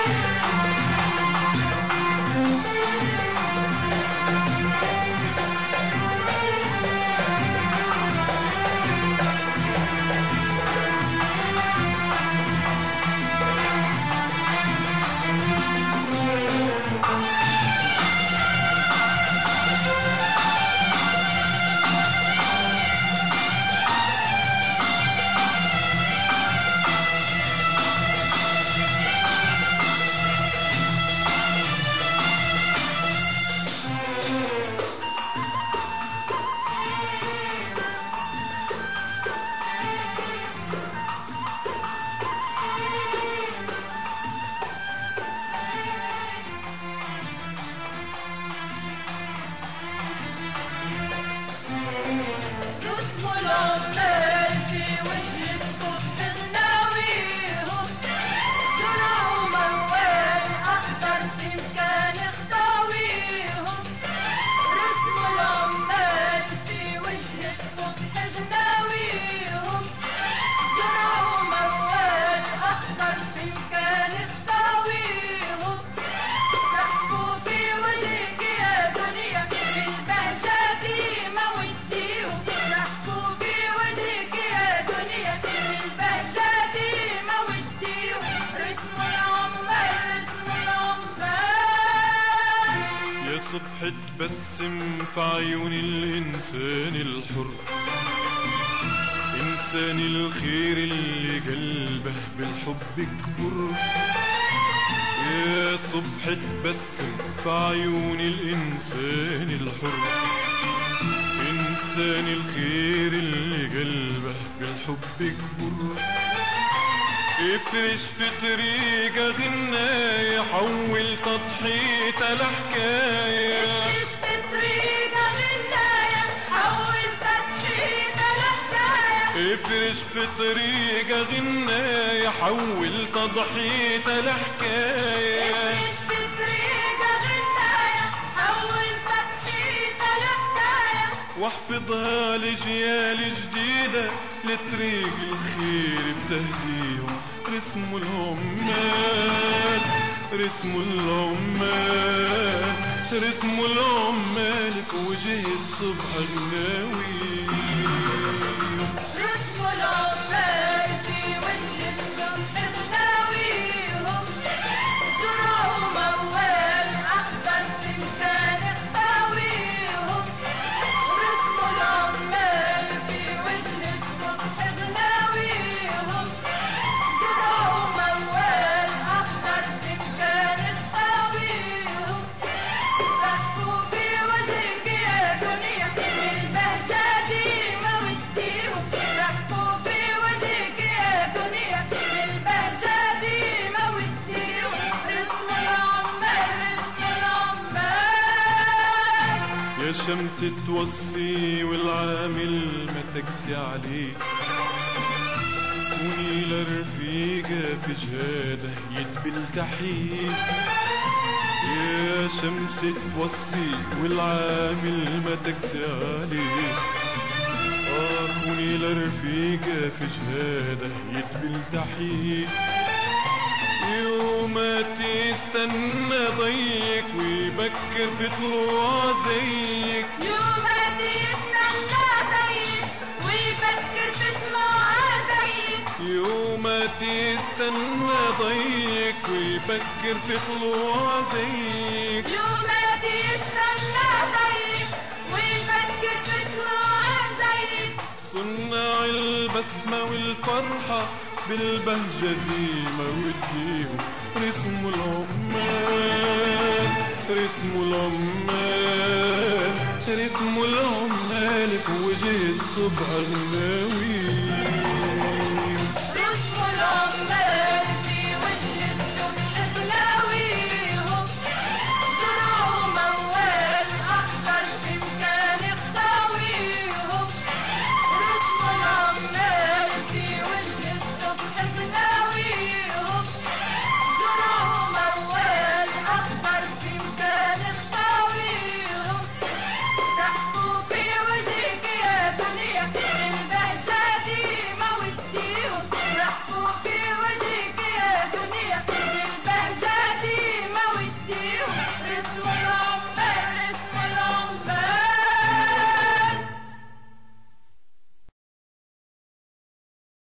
صبح تبسم في عيون الإنسان الحر، إنسان الخير اللي قلبه بالحب كبر. يا صبح تبسم في عيون الإنسان الحر، إنسان الخير اللي قلبه بالحب كبر. افرش في طريقه غناية، حول تضحيته لحكاية. افرش في طريقه غناية، حول تضحيته لحكاية. افرش في طريقه غناية، حول تضحيته لحكاية. افرش في طريقه غناية، حول تضحيته لحكاية. واحفظها لجيال جديدة لطريق الخير بتهديهم. رسم العمال، رسم العمال، رسم العمال في وجه الصبح غناوي. رسم العمال في وجه الصبح غناويهم، زرعوا موال أخضر فنجان اختاويهم. رسم العمال في وجه الصبح غناويهم، زرعوا موال أخضر فنجان اختاويهم. ضحكوا في وجهك يا دنيا بالبهجة دي موديهم. ضحكوا في وجهك يا دنيا بالبهجة دي موديهم. رسم العمال، رسم العمال. يا شمس توصي والعامل ما تقسي عليه، كوني لرفيقة في جهاده يدبل تحيه. يا شمس توصي والعامل ما تقسي عليه، كوني لرفيقة في جهاده يدبل تحيه. يوم تستنى ضيك ويبكر في طلوع زيك. يوم تستنى ضيك ويبكر في طلوع زيك. يوم تستنى ضيك ويبكر في طلوع زيك. يوم تستنى ضيك ويبكر في طلوع زيك. صناع البسمة والفرحة بالبهجة دي موديهم. رسم العمال، رسم العمال، رسم العمال في وجه الصبح غناوي.